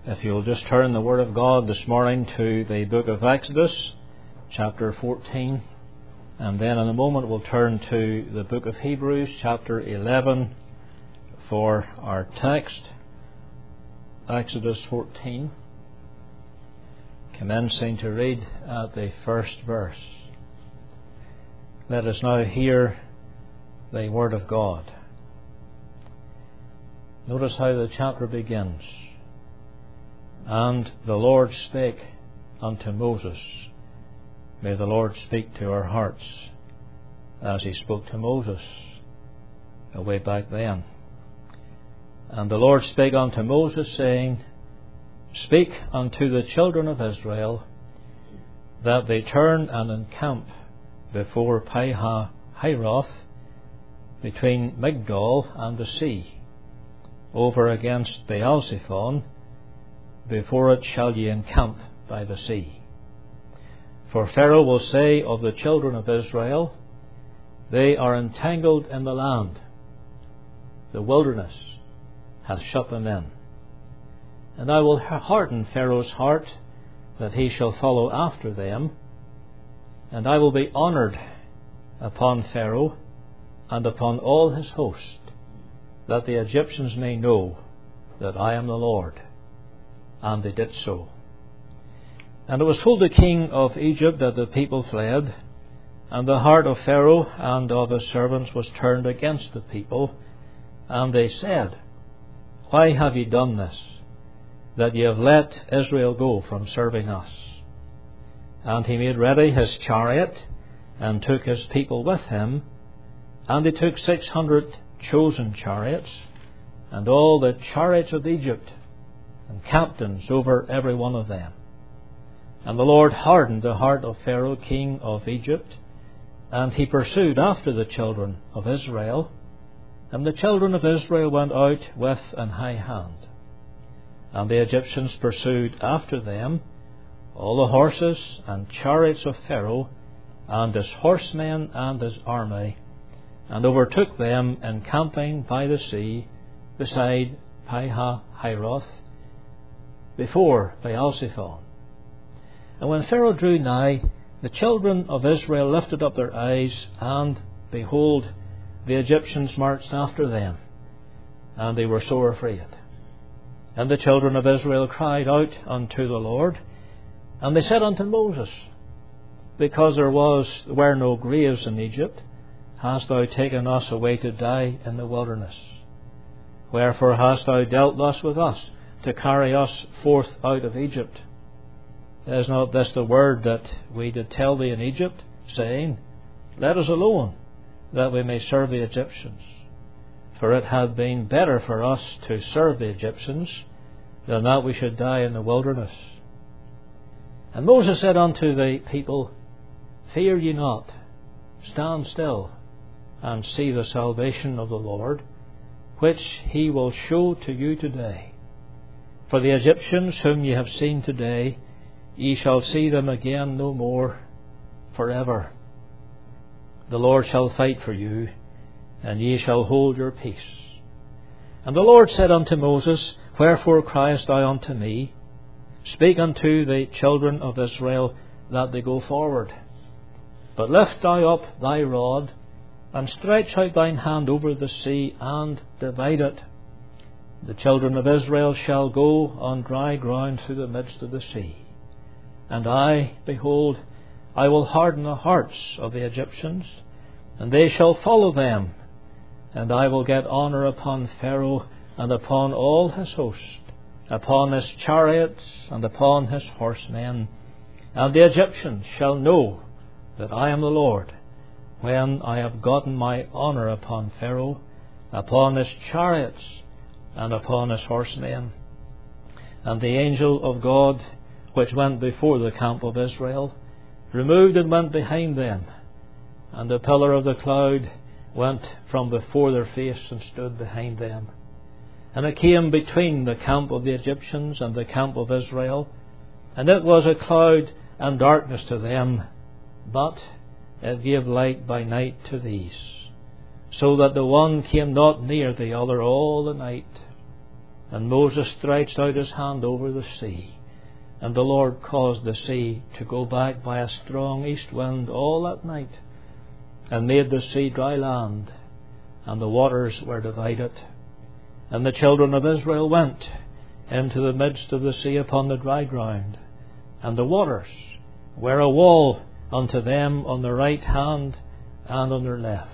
If you'll just turn the Word of God this morning to the book of Exodus, chapter 14, and then in a moment we'll turn to the book of Hebrews, chapter 11, for our text. Exodus 14, commencing to read at the first verse. Let us now hear the Word of God. Notice how the chapter begins. And the Lord spake unto Moses. May the Lord speak to our hearts as He spoke to Moses way back then. And the Lord spake unto Moses, saying, Speak unto the children of Israel, that they turn and encamp before Pi-hahiroth, between Migdol and the sea, over against Baal-zephon. Before it shall ye encamp by the sea. For Pharaoh will say of the children of Israel, They are entangled in the land. The wilderness hath shut them in. And I will harden Pharaoh's heart, that he shall follow after them. And I will be honoured upon Pharaoh and upon all his host, that the Egyptians may know that I am the Lord. And they did so. And it was told the king of Egypt that the people fled, and the heart of Pharaoh and of his servants was turned against the people. And they said, Why have ye done this, that ye have let Israel go from serving us? And he made ready his chariot, and took his people with him. And he took 600 chosen chariots, and all the chariots of Egypt, and captains over every one of them. And the Lord hardened the heart of Pharaoh, king of Egypt, and he pursued after the children of Israel. And the children of Israel went out with an high hand. And the Egyptians pursued after them all the horses and chariots of Pharaoh, and his horsemen and his army, and overtook them encamping by the sea beside Pi-hahiroth, before Baal-zephon. And when Pharaoh drew nigh, the children of Israel lifted up their eyes, and behold, the Egyptians marched after them, and they were sore afraid. And the children of Israel cried out unto the Lord, and they said unto Moses, Because there were no graves in Egypt, hast thou taken us away to die in the wilderness? Wherefore hast thou dealt thus with us, to carry us forth out of Egypt? Is not this the word that we did tell thee in Egypt, saying, Let us alone, that we may serve the Egyptians? For it had been better for us to serve the Egyptians, than that we should die in the wilderness. And Moses said unto the people, Fear ye not, stand still, and see the salvation of the Lord, which he will show to you today. For the Egyptians whom ye have seen today, ye shall see them again no more forever. The Lord shall fight for you, and ye shall hold your peace. And the Lord said unto Moses, Wherefore criest thou unto me? Speak unto the children of Israel, that they go forward. But lift thou up thy rod, and stretch out thine hand over the sea, and divide it. The children of Israel shall go on dry ground through the midst of the sea. And I, behold, I will harden the hearts of the Egyptians, and they shall follow them. And I will get honour upon Pharaoh, and upon all his host, upon his chariots, and upon his horsemen. And the Egyptians shall know that I am the Lord, when I have gotten my honour upon Pharaoh, upon his chariots, and upon his horsemen. And the angel of God, which went before the camp of Israel, removed and went behind them. And the pillar of the cloud went from before their face and stood behind them. And it came between the camp of the Egyptians and the camp of Israel, and it was a cloud and darkness to them, but it gave light by night to these, so that the one came not near the other all the night. And Moses stretched out his hand over the sea, and the Lord caused the sea to go back by a strong east wind all that night, and made the sea dry land, and the waters were divided. And the children of Israel went into the midst of the sea upon the dry ground, and the waters were a wall unto them on their right hand and on their left.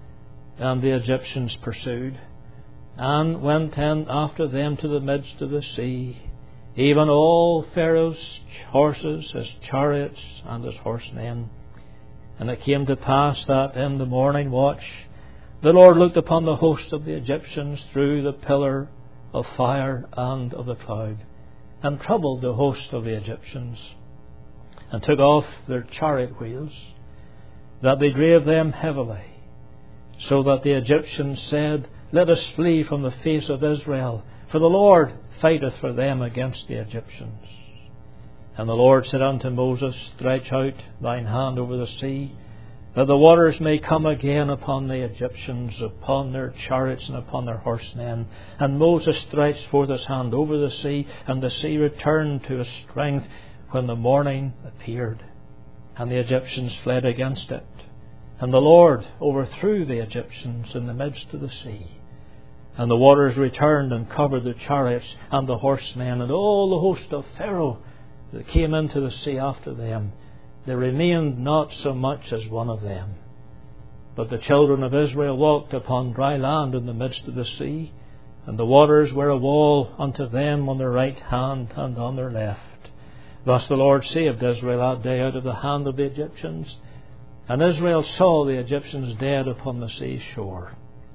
And the Egyptians pursued, and went in after them to the midst of the sea, even all Pharaoh's horses, his chariots, and his horsemen. And it came to pass that in the morning watch the Lord looked upon the host of the Egyptians through the pillar of fire and of the cloud, and troubled the host of the Egyptians, and took off their chariot wheels, that they drave them heavily, so that the Egyptians said, Let us flee from the face of Israel, for the Lord fighteth for them against the Egyptians. And the Lord said unto Moses, Stretch out thine hand over the sea, that the waters may come again upon the Egyptians, upon their chariots and upon their horsemen. And Moses stretched forth his hand over the sea, and the sea returned to its strength when the morning appeared. And the Egyptians fled against it. And the Lord overthrew the Egyptians in the midst of the sea. And the waters returned and covered the chariots and the horsemen, and all the host of Pharaoh that came into the sea after them. There remained not so much as one of them. But the children of Israel walked upon dry land in the midst of the sea, and the waters were a wall unto them on their right hand and on their left. Thus the Lord saved Israel that day out of the hand of the Egyptians. And Israel saw the Egyptians dead upon the sea shore.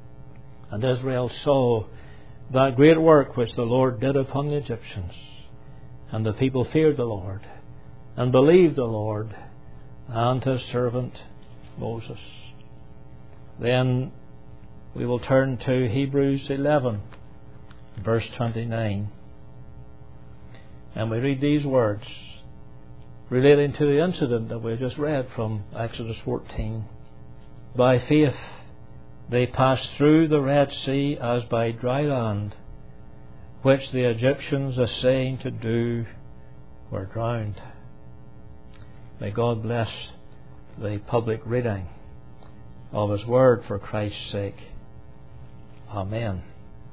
And Israel saw that great work which the Lord did upon the Egyptians. And the people feared the Lord, and believed the Lord and his servant Moses. Then we will turn to Hebrews 11, verse 29. And we read these words relating to the incident that we just read from Exodus 14. By faith they passed through the Red Sea as by dry land, which the Egyptians essaying to do were drowned. May God bless the public reading of His Word for Christ's sake. Amen.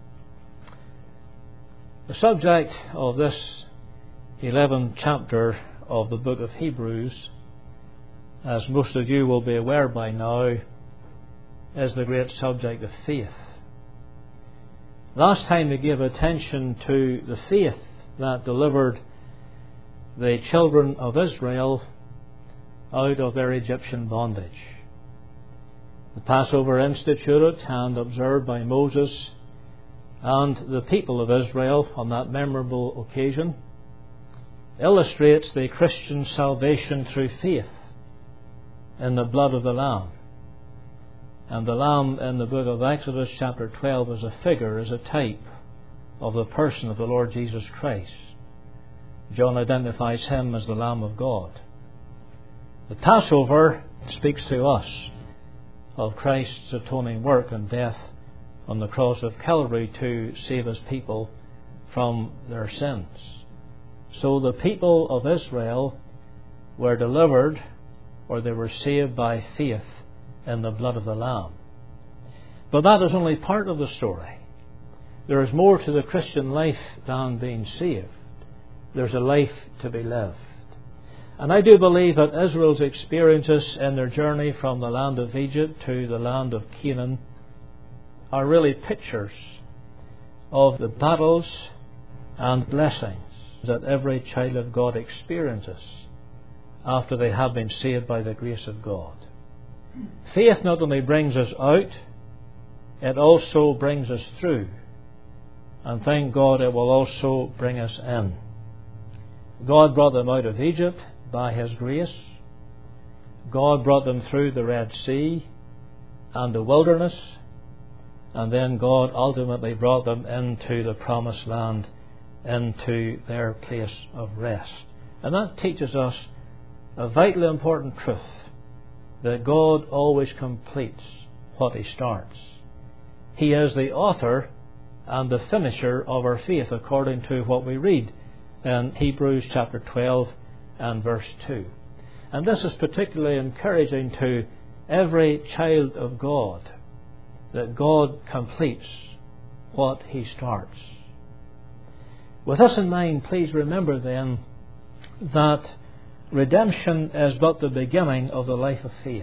The subject of this 11th chapter of the book of Hebrews, as most of you will be aware by now, is the great subject of faith. Last time we gave attention to the faith that delivered the children of Israel out of their Egyptian bondage. The Passover instituted and observed by Moses and the people of Israel on that memorable occasion illustrates the Christian salvation through faith in the blood of the Lamb. And the Lamb in the book of Exodus chapter 12 is a figure, is a type of the person of the Lord Jesus Christ. John identifies Him as the Lamb of God. The Passover speaks to us of Christ's atoning work and death on the cross of Calvary to save His people from their sins. So the people of Israel were delivered, or they were saved by faith in the blood of the Lamb. But that is only part of the story. There is more to the Christian life than being saved. There's a life to be lived. And I do believe that Israel's experiences in their journey from the land of Egypt to the land of Canaan are really pictures of the battles and blessings that every child of God experiences after they have been saved by the grace of God. Faith not only brings us out, it also brings us through. And thank God it will also bring us in. God brought them out of Egypt by His grace. God brought them through the Red Sea and the wilderness. And then God ultimately brought them into the promised land, into their place of rest. And that teaches us a vitally important truth, that God always completes what He starts. He is the author and the finisher of our faith, according to what we read in Hebrews chapter 12 and verse 2. And this is particularly encouraging to every child of God, that God completes what He starts. With this in mind, please remember then that redemption is but the beginning of the life of faith.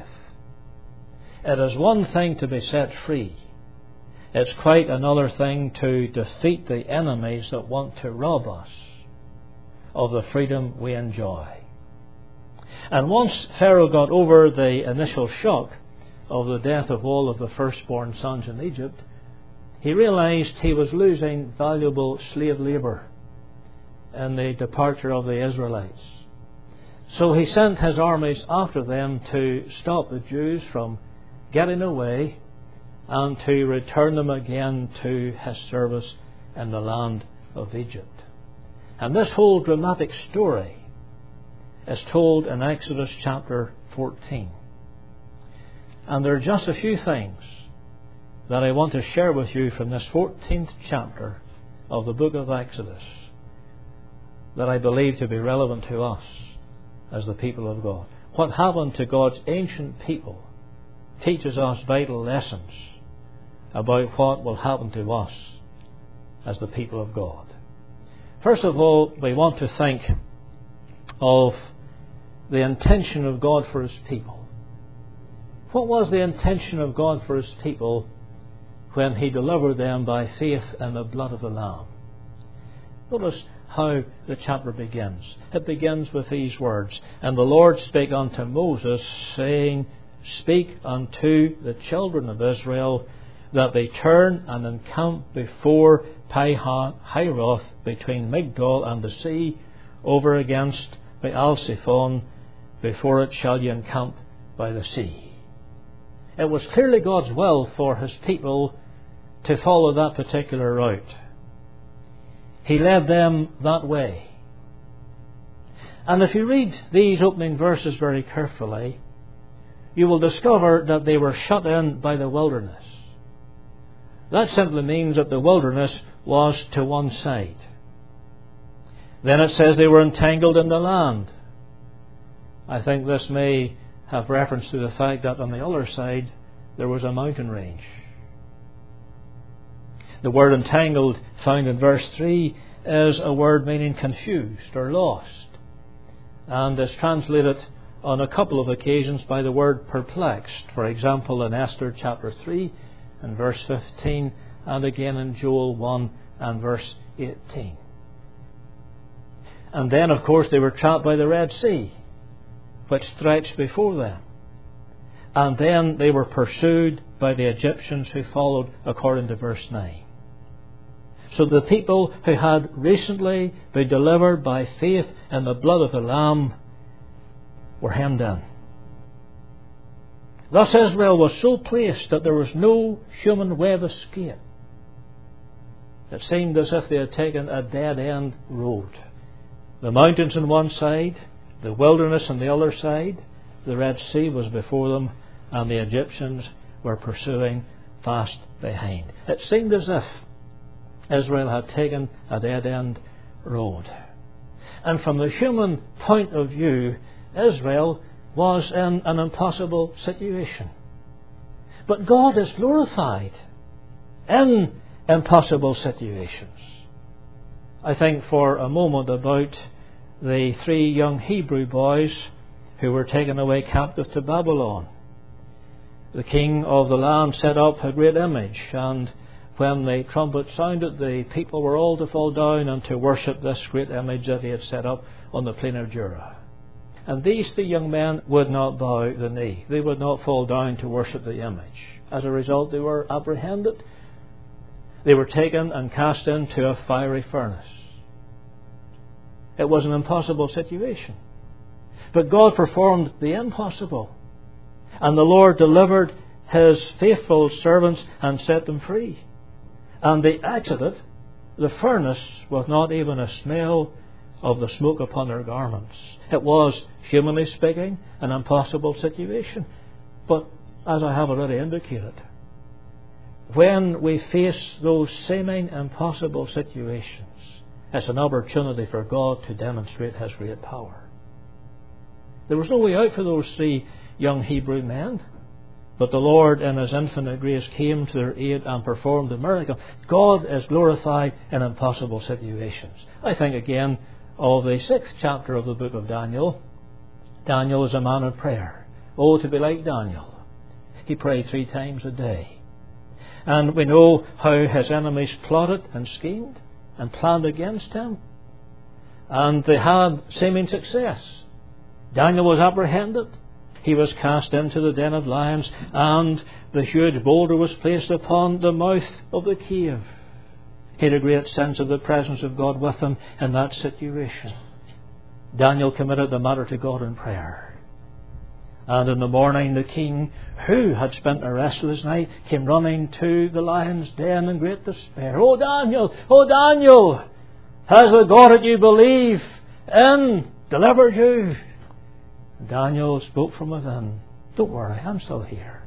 It is one thing to be set free. It's quite another thing to defeat the enemies that want to rob us of the freedom we enjoy. And once Pharaoh got over the initial shock of the death of all of the firstborn sons in Egypt, he realized he was losing valuable slave labor in the departure of the Israelites. So he sent his armies after them to stop the Jews from getting away and to return them again to his service in the land of Egypt. And this whole dramatic story is told in Exodus chapter 14. And there are just a few things that I want to share with you from this 14th chapter of the book of Exodus that I believe to be relevant to us as the people of God. What happened to God's ancient people teaches us vital lessons about what will happen to us as the people of God. First of all, we want to think of the intention of God for His people. What was the intention of God for His people when He delivered them by faith in the blood of the Lamb? Notice how the chapter begins. It begins with these words, "And the Lord spake unto Moses, saying, Speak unto the children of Israel, that they turn and encamp before Pi-hahiroth, between Migdol and the sea, over against Baal-zephon, before it shall ye encamp by the sea." It was clearly God's will for His people to follow that particular route. He led them that way. And if you read these opening verses very carefully, you will discover that they were shut in by the wilderness. That simply means that the wilderness was to one side. Then it says they were entangled in the land. I think this may have reference to the fact that on the other side there was a mountain range. The word entangled found in verse 3 is a word meaning confused or lost, and is translated on a couple of occasions by the word perplexed. For example, in Esther chapter 3 and verse 15, and again in Joel 1 and verse 18. And then, of course, they were trapped by the Red Sea, which stretched before them. And then they were pursued by the Egyptians, who followed according to verse 9. So the people who had recently been delivered by faith in the blood of the Lamb were hemmed in. Thus Israel was so placed that there was no human way of escape. It seemed as if they had taken a dead-end road. The mountains on one side, the wilderness on the other side, the Red Sea was before them, and the Egyptians were pursuing fast behind. It seemed as if Israel had taken a dead-end road. And from the human point of view, Israel was in an impossible situation. But God is glorified in impossible situations. I think for a moment about the 3 young Hebrew boys who were taken away captive to Babylon. The king of the land set up a great image, and when the trumpet sounded, the people were all to fall down and to worship this great image that he had set up on the plain of Dura. And these 3 young men would not bow the knee. They would not fall down to worship the image. As a result, they were apprehended. They were taken and cast into a fiery furnace. It was an impossible situation. But God performed the impossible. And the Lord delivered His faithful servants and set them free. And they exited the furnace with not even a smell of the smoke upon their garments. It was, humanly speaking, an impossible situation. But as I have already indicated, when we face those seeming impossible situations, it's an opportunity for God to demonstrate His great power. There was no way out for those 3 young Hebrew men, but the Lord in His infinite grace came to their aid and performed the miracle. God is glorified in impossible situations. I think again of the 6th chapter of the book of Daniel. Daniel is a man of prayer. Oh, to be like Daniel. He prayed 3 times a day. And we know how his enemies plotted and schemed and planned against him. And they had seeming success. Daniel was apprehended. He was cast into the den of lions, and the huge boulder was placed upon the mouth of the cave. He had a great sense of the presence of God with him in that situation. Daniel committed the matter to God in prayer. And in the morning the king, who had spent a restless night, came running to the lion's den in great despair. Oh Daniel, has the God that you believe in delivered you? Daniel spoke from within, don't worry, I'm still here.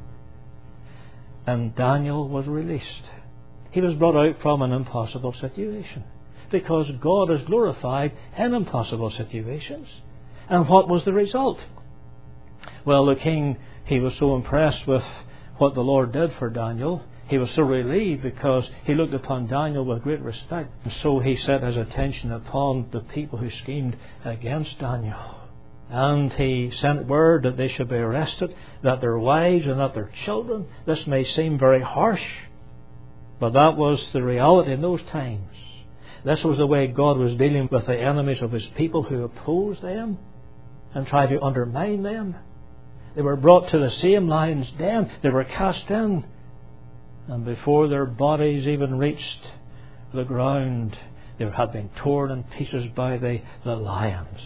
And Daniel was released. He was brought out from an impossible situation, because God is glorified in impossible situations. And what was the result? Well, the king, he was so impressed with what the Lord did for Daniel. He was so relieved because he looked upon Daniel with great respect. And so he set his attention upon the people who schemed against Daniel. And he sent word that they should be arrested, that their wives and that their children. This may seem very harsh, but that was the reality in those times. This was the way God was dealing with the enemies of His people who opposed them and tried to undermine them. They were brought to the same lion's den. They were cast in. And before their bodies even reached the ground, they had been torn in pieces by the lions.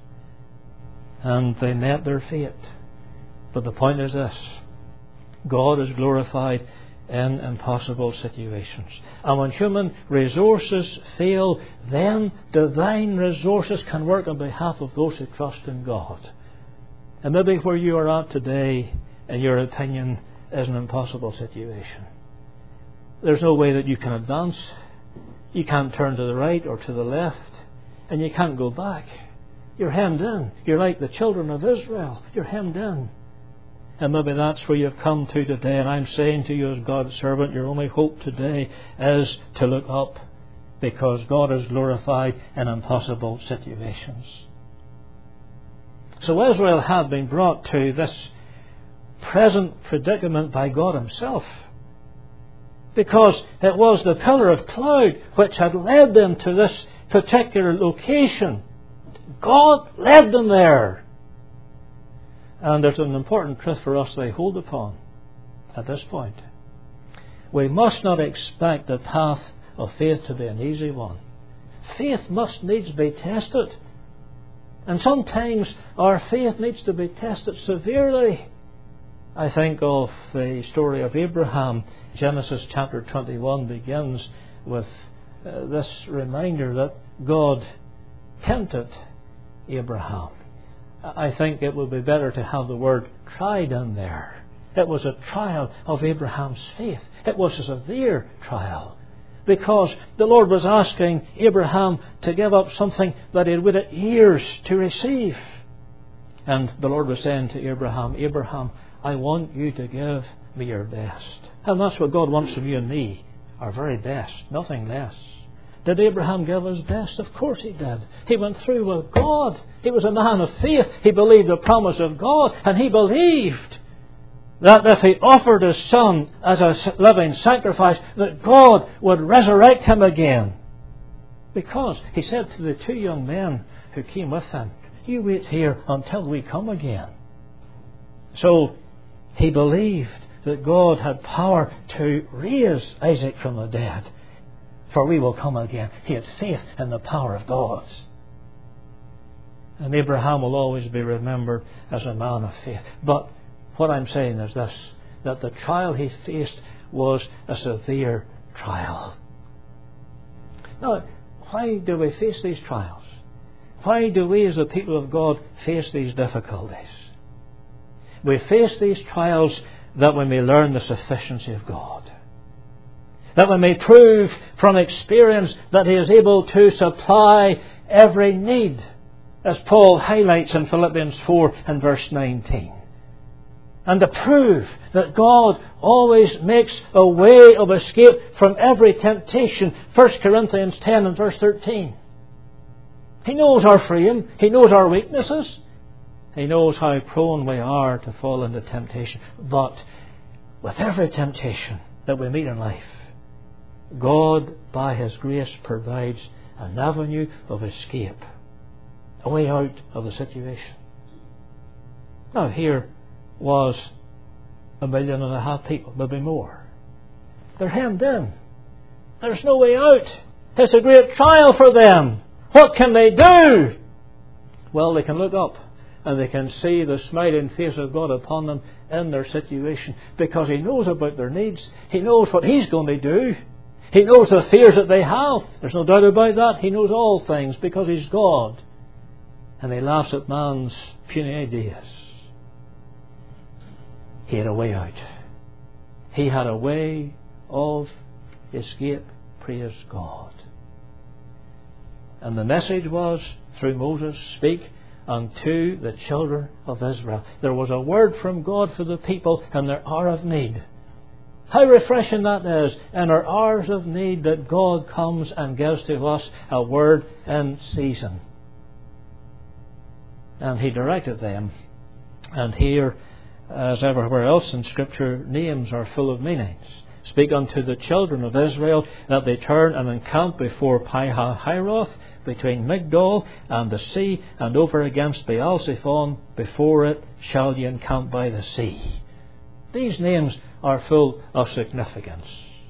And they met their fate. But the point is this: God is glorified in impossible situations. And when human resources fail, then divine resources can work on behalf of those who trust in God. And maybe where you are at today, in your opinion, is an impossible situation. There's no way that you can advance. You can't turn to the right or to the left, and you can't go back. You're hemmed in. You're like the children of Israel. You're hemmed in. And maybe that's where you've come to today. And I'm saying to you as God's servant, your only hope today is to look up, because God is glorified in impossible situations. So Israel had been brought to this present predicament by God Himself, because it was the pillar of cloud which had led them to this particular location. God led them there. And there's an important truth for us to hold upon at this point. We must not expect the path of faith to be an easy one. Faith must needs be tested. And sometimes our faith needs to be tested severely. I think of the story of Abraham. Genesis chapter 21 begins with this reminder that God tempted Abraham. I think it would be better to have the word tried in there. It was a trial of Abraham's faith. It was a severe trial, because the Lord was asking Abraham to give up something that he had waited years to receive. And the Lord was saying to Abraham, Abraham, I want you to give me your best. And that's what God wants from you and me, our very best, nothing less. Did Abraham give his best? Of course he did. He went through with God. He was a man of faith. He believed the promise of God, and he believed that if he offered his son as a living sacrifice, that God would resurrect him again. Because he said to the 2 young men who came with him, you wait here until we come again. So he believed that God had power to raise Isaac from the dead. For we will come again. He had faith in the power of God. And Abraham will always be remembered as a man of faith. But what I'm saying is this, that the trial he faced was a severe trial. Now, why do we face these trials? Why do we as the people of God face these difficulties? We face these trials that we may learn the sufficiency of God. that we may prove from experience that He is able to supply every need, as Paul highlights in Philippians 4 and verse 19. And to prove that God always makes a way of escape from every temptation. 1 Corinthians 10 and verse 13. He knows our frame. He knows our weaknesses. He knows how prone we are to fall into temptation. But with every temptation that we meet in life, God, by His grace, provides an avenue of escape, a way out of the situation. Now, here was 1.5 million people, maybe more. They're hemmed in. There's no way out. It's a great trial for them. What can they do? Well, they can look up and they can see the smiling face of God upon them in their situation, because He knows about their needs. He knows what He's going to do. He knows the fears that they have. There's no doubt about that. He knows all things because He's God. And He laughs at man's puny ideas. He had a way out. He had a way of escape. Praise God. And the message was, through Moses, speak unto the children of Israel. There was a word from God for the people in their hour of need. How refreshing that is, in our hours of need, that God comes and gives to us a word in season. And He directed them. And here, as everywhere else in Scripture, names are full of meanings. Speak unto the children of Israel that they turn and encamp before Pi-hahiroth, between Migdol and the sea, and over against Baal-zephon. Before it shall ye encamp by the sea. These names are full of significance.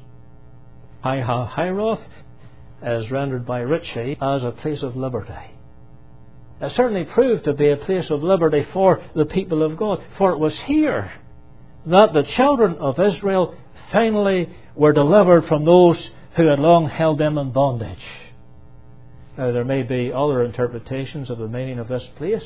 Pi-hahiroth is rendered by Ritchie as a place of liberty. It certainly proved to be a place of liberty for the people of God, for it was here that the children of Israel finally were delivered from those who had long held them in bondage. Now, there may be other interpretations of the meaning of this place,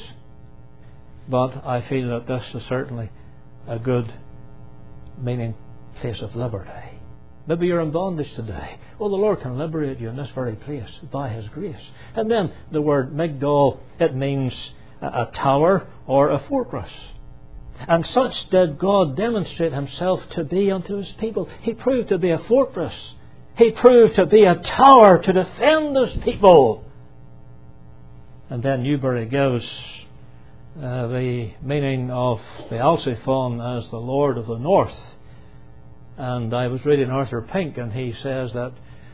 but I feel that this is certainly a good meaning, place of liberty. Maybe you're in bondage today. Well, the Lord can liberate you in this very place by His grace. And then the word Migdol, it means a tower or a fortress. And such did God demonstrate Himself to be unto His people. He proved to be a fortress. He proved to be a tower to defend His people. And then Newbury gives the meaning of Baal-zephon as the Lord of the North. And I was reading Arthur Pink, and he says that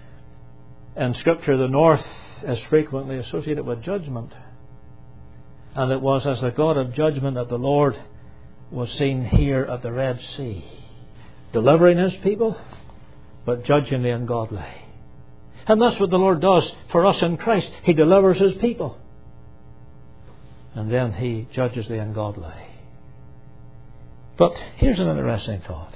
in Scripture the North is frequently associated with judgment. And it was as the God of judgment that the Lord was seen here at the Red Sea, delivering His people, but judging the ungodly. And that's what the Lord does for us in Christ. He delivers His people, and then He judges the ungodly. But here's an interesting thought.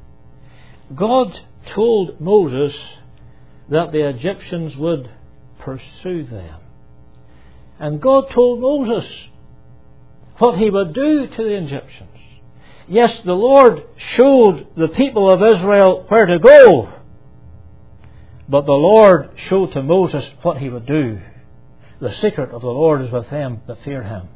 God told Moses that the Egyptians would pursue them. And God told Moses what He would do to the Egyptians. Yes, the Lord showed the people of Israel where to go, but the Lord showed to Moses what He would do. The secret of the Lord is with them that fear Him.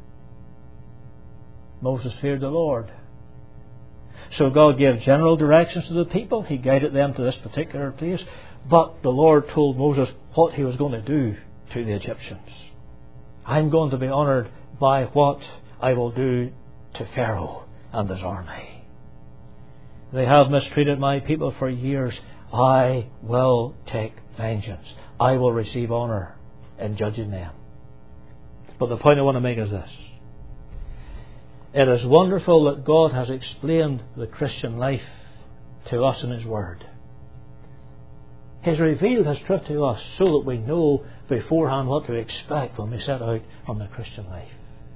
Moses feared the Lord. So God gave general directions to the people. He guided them to this particular place. But the Lord told Moses what He was going to do to the Egyptians. I'm going to be honoured by what I will do to Pharaoh and his army. They have mistreated my people for years. I will take vengeance. I will receive honour in judging them. But the point I want to make is this. It is wonderful that God has explained the Christian life to us in His Word. He's revealed His truth to us so that we know beforehand what to expect when we set out on the Christian life.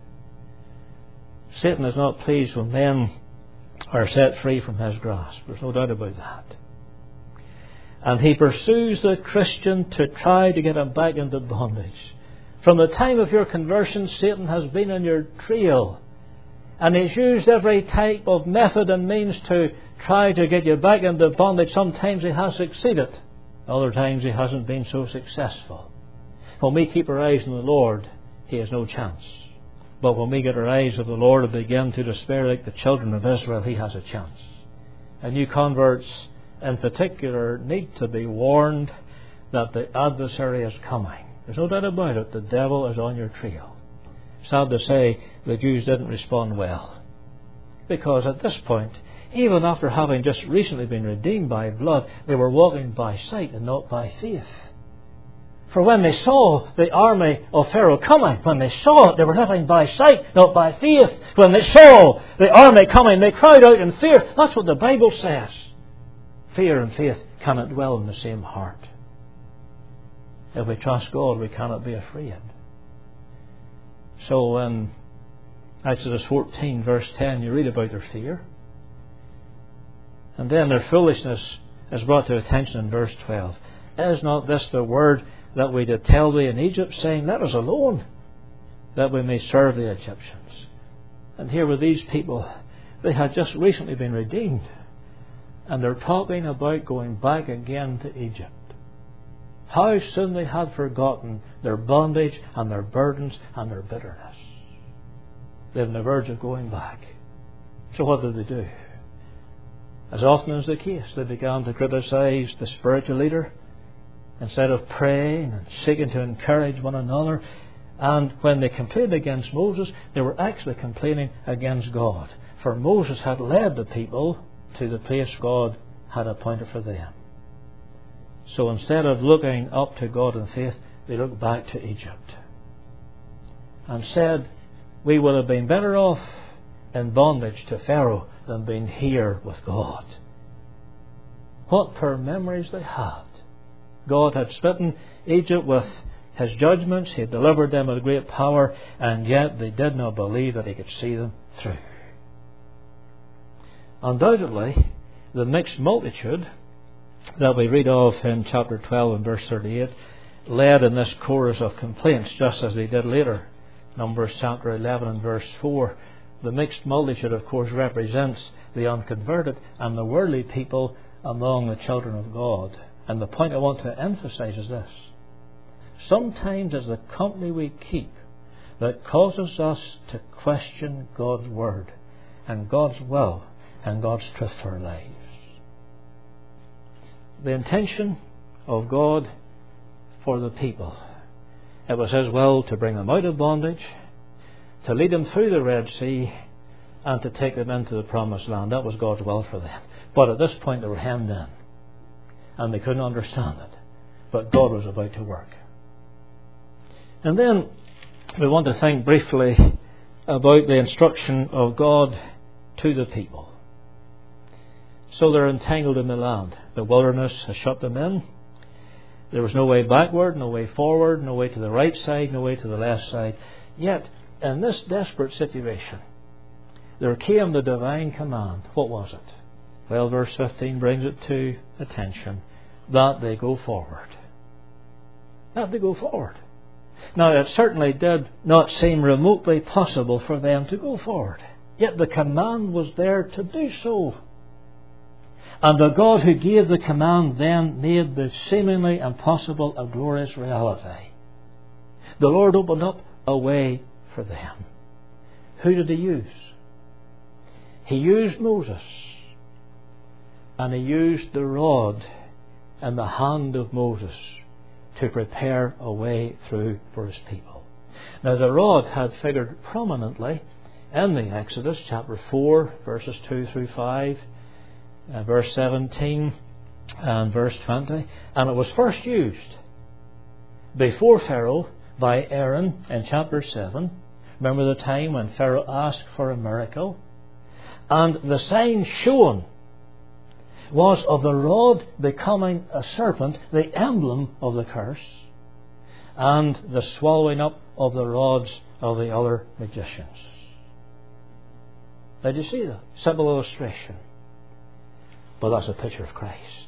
Satan is not pleased when men are set free from his grasp. There's no doubt about that. And he pursues the Christian to try to get him back into bondage. From the time of your conversion, Satan has been on your trail. And he's used every type of method and means to try to get you back into bondage. Sometimes he has succeeded. Other times he hasn't been so successful. When we keep our eyes on the Lord, he has no chance. But when we get our eyes of the Lord and begin to despair like the children of Israel, he has a chance. And new converts in particular need to be warned that the adversary is coming. There's no doubt about it. The devil is on your trail. Sad to say, the Jews didn't respond well. Because at this point, even after having just recently been redeemed by blood, they were walking by sight and not by faith. For when they saw the army of Pharaoh coming, when they saw it, they were living by sight, not by faith. When they saw the army coming, they cried out in fear. That's what the Bible says. Fear and faith cannot dwell in the same heart. If we trust God, we cannot be afraid. So in Exodus 14 verse 10, you read about their fear. And then their foolishness is brought to attention in verse 12. Is not this the word that we did tell thee in Egypt, saying, let us alone, that we may serve the Egyptians? And here were these people. They had just recently been redeemed. And they're talking about going back again to Egypt. How soon they had forgotten their bondage and their burdens and their bitterness. They're on the verge of going back. So what did they do? As often as the case, they began to criticize the spiritual leader instead of praying and seeking to encourage one another. And when they complained against Moses, they were actually complaining against God. For Moses had led the people to the place God had appointed for them. So instead of looking up to God in faith, they looked back to Egypt and said, we would have been better off in bondage to Pharaoh than being here with God. What poor memories they had. God had smitten Egypt with his judgments. He had delivered them with great power, and yet they did not believe that he could see them through. Undoubtedly, the mixed multitude that we read of in chapter 12 and verse 38 led in this chorus of complaints, just as they did later. Numbers chapter 11 and verse 4. The mixed multitude, of course, represents the unconverted and the worldly people among the children of God. And the point I want to emphasize is this. Sometimes it's the company we keep that causes us to question God's word and God's will and God's truth for our lives. The intention of God for the people, it was his will to bring them out of bondage, to lead them through the Red Sea, and to take them into the Promised Land. That was God's will for them. But at this point they were hemmed in, and they couldn't understand it. But God was about to work. And then we want to think briefly about the instruction of God to the people. So they're entangled in the land. The wilderness has shut them in. There was no way backward, no way forward, no way to the right side, no way to the left side. Yet, in this desperate situation, there came the divine command. What was it? Well, verse 15 brings it to attention. That they go forward. That they go forward. Now, it certainly did not seem remotely possible for them to go forward. Yet the command was there to do so. And the God who gave the command then made the seemingly impossible a glorious reality. The Lord opened up a way for them. Who did he use? He used Moses. And he used the rod in the hand of Moses to prepare a way through for his people. Now the rod had figured prominently in the Exodus chapter 4 verses 2 through 5, verse 17 and verse 20, and it was first used before Pharaoh by Aaron in chapter 7. Remember the time when Pharaoh asked for a miracle, and the sign shown was of the rod becoming a serpent, the emblem of the curse, and the swallowing up of the rods of the other magicians. Did you see that? Simple illustration. But that's a picture of Christ,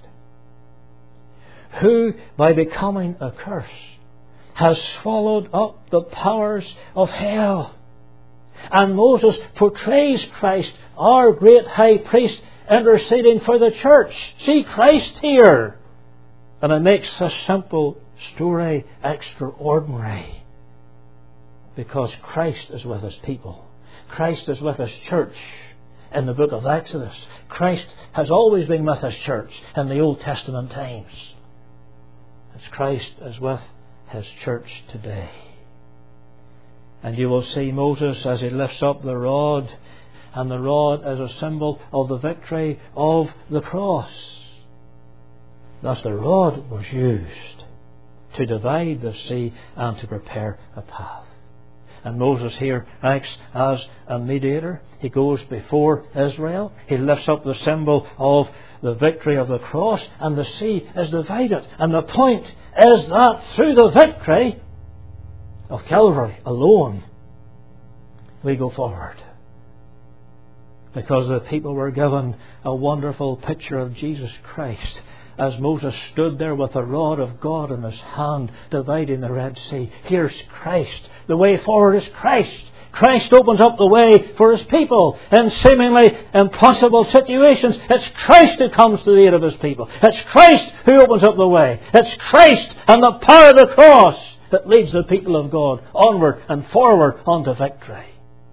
who, by becoming a curse, has swallowed up the powers of hell. And Moses portrays Christ, our great high priest, interceding for the church. See Christ here. And it makes a simple story extraordinary. Because Christ is with His people. Christ is with His church in the book of Exodus. Christ has always been with His church in the Old Testament times. As Christ is with His church today. And you will see Moses as he lifts up the rod, and the rod is a symbol of the victory of the cross. Thus the rod was used to divide the sea and to prepare a path. And Moses here acts as a mediator. He goes before Israel. He lifts up the symbol of the victory of the cross, and the sea is divided. And the point is that through the victory of Calvary alone, we go forward. Because the people were given a wonderful picture of Jesus Christ as Moses stood there with the rod of God in his hand, dividing the Red Sea. Here's Christ. The way forward is Christ. Christ opens up the way for His people in seemingly impossible situations. It's Christ who comes to the aid of His people. It's Christ who opens up the way. It's Christ and the power of the cross that leads the people of God onward and forward unto victory.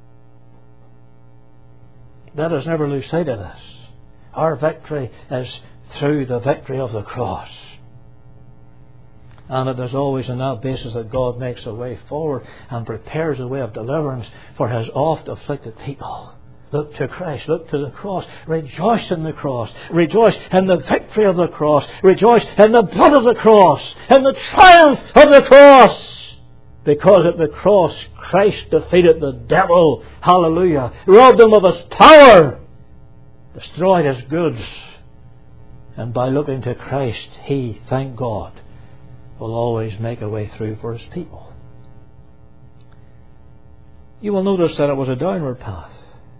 Let us never lose sight of this. Our victory is through the victory of the cross. And it is always on that basis that God makes a way forward and prepares a way of deliverance for His oft afflicted people. Look to Christ. Look to the cross. Rejoice in the cross. Rejoice in the victory of the cross. Rejoice in the blood of the cross. In the triumph of the cross. Because at the cross, Christ defeated the devil. Hallelujah. Robbed him of his power. Destroyed his goods. And by looking to Christ, He, thank God, will always make a way through for His people. You will notice that it was a downward path.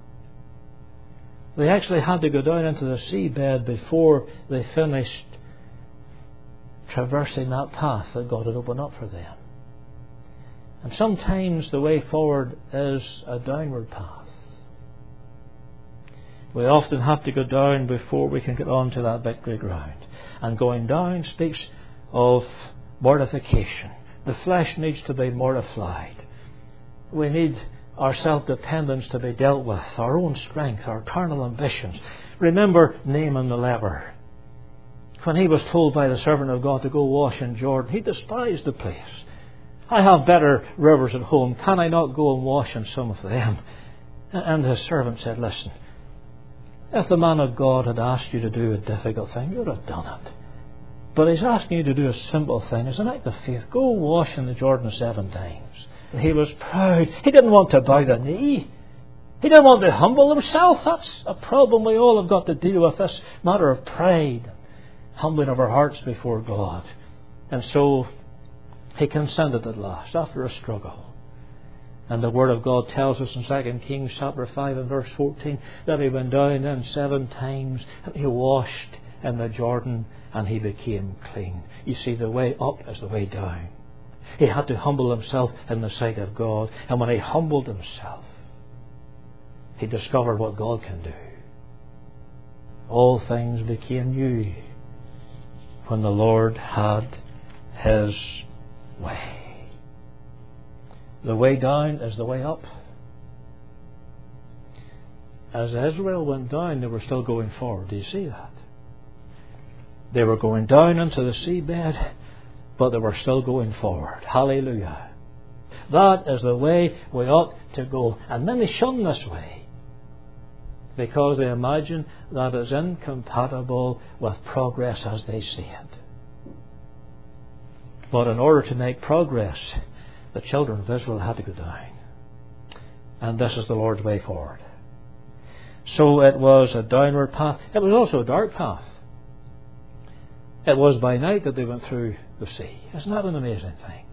They actually had to go down into the seabed before they finished traversing that path that God had opened up for them. And sometimes the way forward is a downward path. We often have to go down before we can get onto that victory ground. And going down speaks of mortification. The flesh needs to be mortified. We need our self-dependence to be dealt with, our own strength, our carnal ambitions. Remember Naaman the leper. When he was told by the servant of God to go wash in Jordan, he despised the place. I have better rivers at home. Can I not go and wash in some of them? And his servant said, listen, if the man of God had asked you to do a difficult thing, you would have done it. But He's asking you to do a simple thing. It's an act of faith. Go wash in the Jordan 7 times. He was proud. He didn't want to bow the knee. He didn't want to humble himself. That's a problem we all have got to deal with, this matter of pride, humbling of our hearts before God. And so he consented at last, after a struggle. And the Word of God tells us in 2 Kings chapter 5 and verse 14 that he went down in 7 times and he washed in the Jordan and he became clean. You see, the way up is the way down. He had to humble himself in the sight of God. And when he humbled himself, he discovered what God can do. All things became new when the Lord had His way. The way down is the way up. As Israel went down, they were still going forward. Do you see that? They were going down into the seabed, but they were still going forward. Hallelujah. That is the way we ought to go. And many shun this way because they imagine that is incompatible with progress as they see it. But in order to make progress, the children of Israel had to go down. And this is the Lord's way forward. So it was a downward path. It was also a dark path. It was by night that they went through the sea. Isn't that an amazing thing?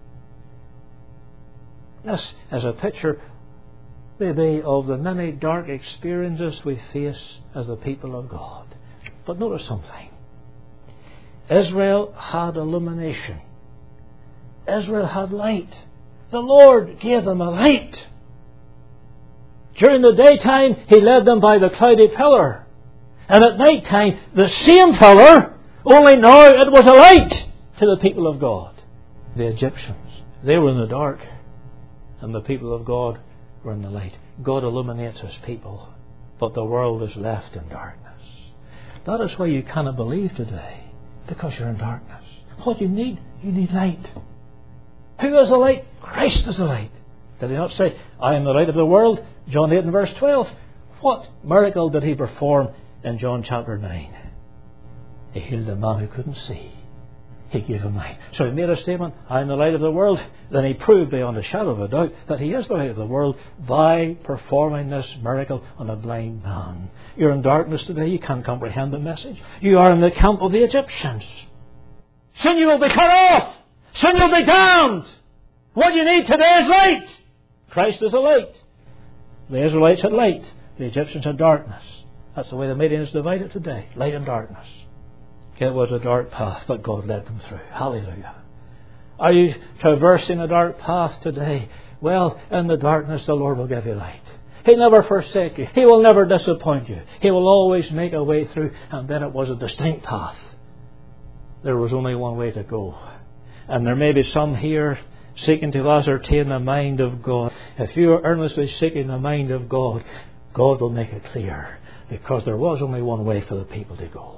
This is a picture, maybe, of the many dark experiences we face as the people of God. But notice something. Israel had illumination. Israel had light. The Lord gave them a light. During the daytime, He led them by the cloudy pillar. And at night time, the same pillar Only now it was a light to the people of God. The Egyptians, they were in the dark, and the people of God were in the light. God illuminates His people, but the world is left in darkness. That is why you cannot believe today, because you're in darkness. What you need light. Who is the light? Christ is the light. Did He not say, I am the light of the world? John 8 and verse 12. What miracle did He perform in John chapter 9? He healed a man who couldn't see. He gave him light. So He made a statement, I am the light of the world. Then He proved beyond a shadow of a doubt that He is the light of the world by performing this miracle on a blind man. You're in darkness today. You can't comprehend the message. You are in the camp of the Egyptians. Soon you will be cut off. Soon you'll be damned. What you need today is light. Christ is a light. The Israelites had light. The Egyptians had darkness. That's the way the meeting is divided today. Light and darkness. It was a dark path, but God led them through. Hallelujah. Are you traversing a dark path today? Well, in the darkness the Lord will give you light. He'll never forsake you. He will never disappoint you. He will always make a way through. And then it was a distinct path. There was only one way to go. And there may be some here seeking to ascertain the mind of God. If you are earnestly seeking the mind of God, God will make it clear. Because there was only one way for the people to go.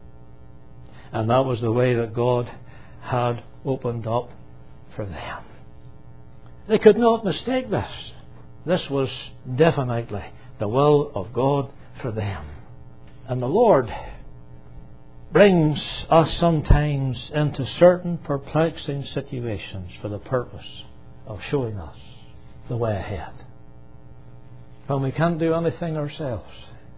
And that was the way that God had opened up for them. They could not mistake this. This was definitely the will of God for them. And the Lord brings us sometimes into certain perplexing situations for the purpose of showing us the way ahead. When we can't do anything ourselves,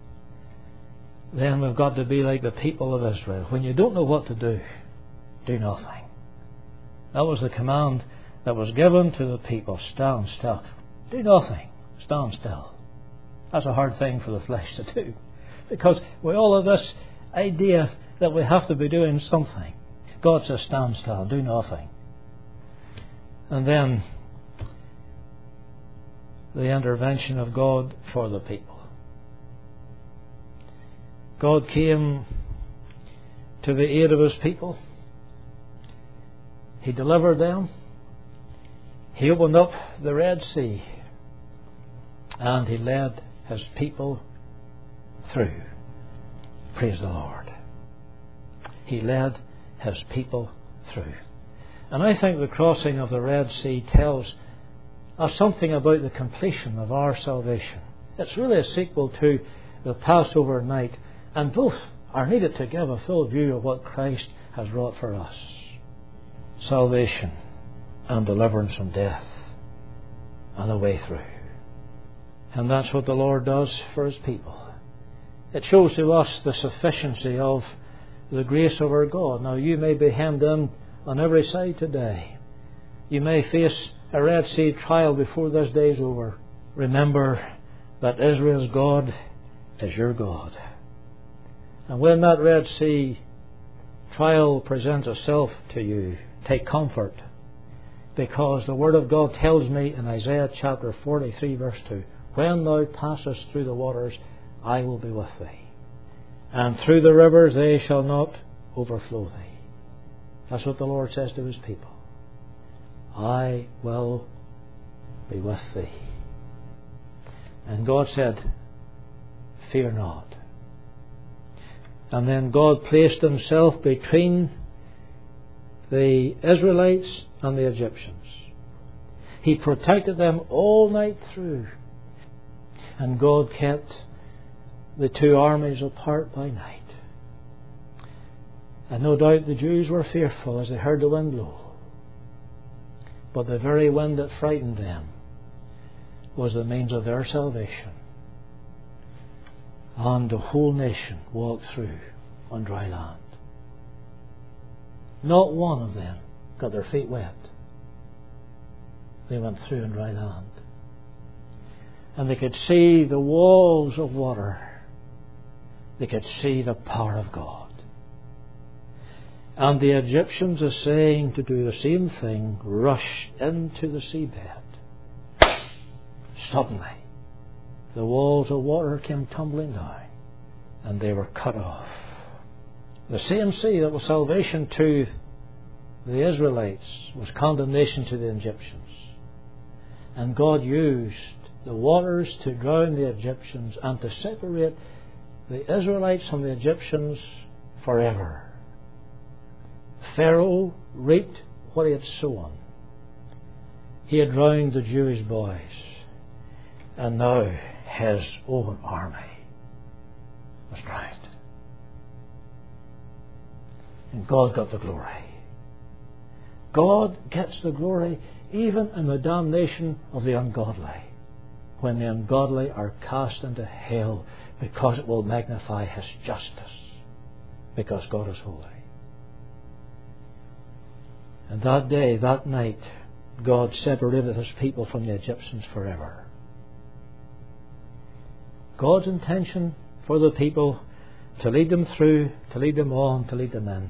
then we've got to be like the people of Israel. When you don't know what to do, do nothing. That was the command that was given to the people. Stand still. Do nothing. Stand still. That's a hard thing for the flesh to do. Because we all have this idea that we have to be doing something. God says stand still. Do nothing. And then the intervention of God for the people. God came to the aid of His people. He delivered them. He opened up the Red Sea. And He led His people through. Praise the Lord. He led His people through. And I think the crossing of the Red Sea tells us something about the completion of our salvation. It's really a sequel to the Passover night. And both are needed to give a full view of what Christ has wrought for us. Salvation and deliverance from death and a way through. And that's what the Lord does for His people. It shows to us the sufficiency of the grace of our God. Now you may be hemmed in on every side today. You may face a Red Sea trial before this day is over. Remember that Israel's God is your God. And when that Red Sea trial presents itself to you, take comfort. Because the Word of God tells me in Isaiah chapter 43 verse 2, when thou passest through the waters, I will be with thee. And through the rivers they shall not overflow thee. That's what the Lord says to His people. I will be with thee. And God said, fear not. And then God placed Himself between the Israelites and the Egyptians. He protected them all night through. And God kept the two armies apart by night. And no doubt the Jews were fearful as they heard the wind blow. But the very wind that frightened them was the means of their salvation. And the whole nation walked through on dry land. Not one of them got their feet wet. They went through on dry land. And they could see the walls of water. They could see the power of God. And the Egyptians, essaying to do the same thing, rushed into the seabed. Suddenly, the walls of water came tumbling down, and they were cut off. The same sea that was salvation to the Israelites was condemnation to the Egyptians. And God used the waters to drown the Egyptians and to separate the Israelites from the Egyptians forever. Pharaoh reaped what he had sown. He had drowned the Jewish boys, and now his own army was drowned. And God got the glory. God gets the glory even in the damnation of the ungodly, when the ungodly are cast into hell, because it will magnify His justice, because God is holy. And that day, that night, God separated His people from the Egyptians forever. God's intention for the people to lead them through, to lead them on, to lead them in.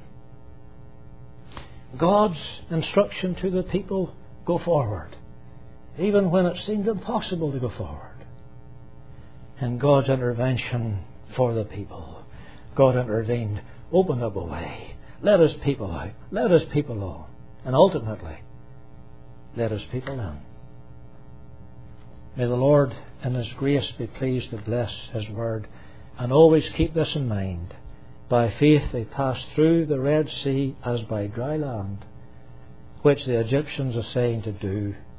God's instruction to the people, go forward, even when it seemed impossible to go forward. And God's intervention for the people. God intervened, opened up a way, led His people out, led His people on, and ultimately led His people in. May the Lord in His grace be pleased to bless His word, and always keep this in mind. By faith they passed through the Red Sea as by dry land, which the Egyptians essaying to do,